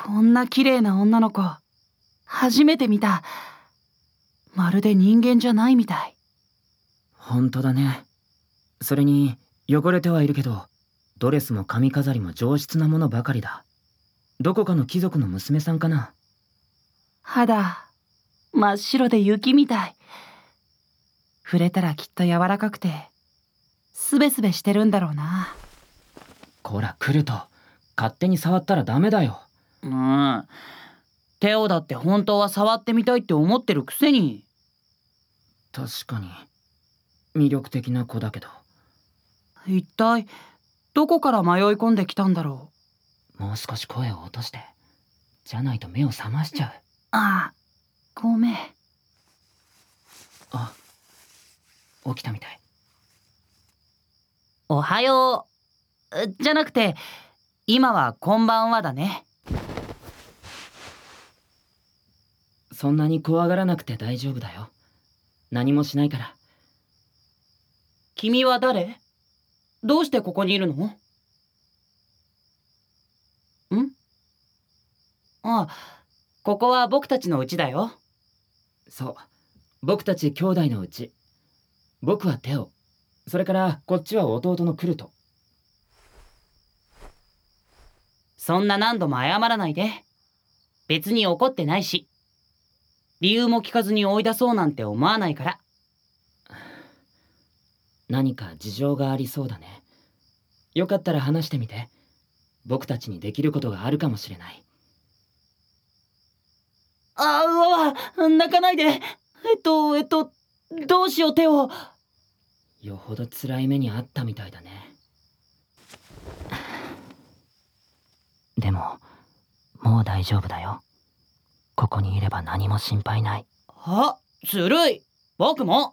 こんな綺麗な女の子、初めて見た。まるで人間じゃないみたい。 ほんとだね。それに汚れてはいるけど、ドレスも髪飾りも上質なものばかりだ。どこかの貴族の娘さんかな。 肌、真っ白で雪みたい。触れたらきっと柔らかくて、すべすべしてるんだろうな。 こら来ると、勝手に触ったらダメだよ。 テオだって本当は触ってみたいって思ってるくせに。 確かに魅力的な子だけど。 一体どこから迷い込んできたんだろもう少し声を落として、じゃないと目を覚ましちゃう。 ああ、ごめん。 あ、起きたみたい。 おはようじゃなくて、今はこんばんはだね。 そんなに怖がらなくて大丈夫だよ。何もしないから。 君は誰？どうしてここにいるの？ああ、ここは僕たちの家だよ。 そう、僕たち兄弟のうち。僕はテオ、それからこっちは弟のクルト。 そんな何度も謝らないで。別に怒ってないし、理由も聞かずに追い出そうなんて思わないから。 何か事情がありそうだね。よかったら話してみて。僕たちにできることがあるかもしれない。 泣かないで。どうしようテオ。 よほど辛い目にあったみたいだね。でももう大丈夫だよ。ここにいれば何も心配ない。 ずるい。僕も。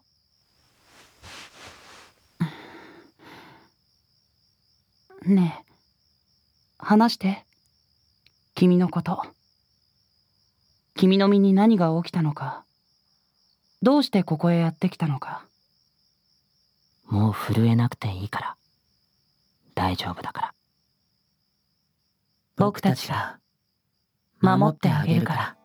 ねえ、話して。君のこと。君の身に何が起きたのか。どうしてここへやってきたのか。 もう震えなくていいから。大丈夫だから。 僕たちが守ってあげるから。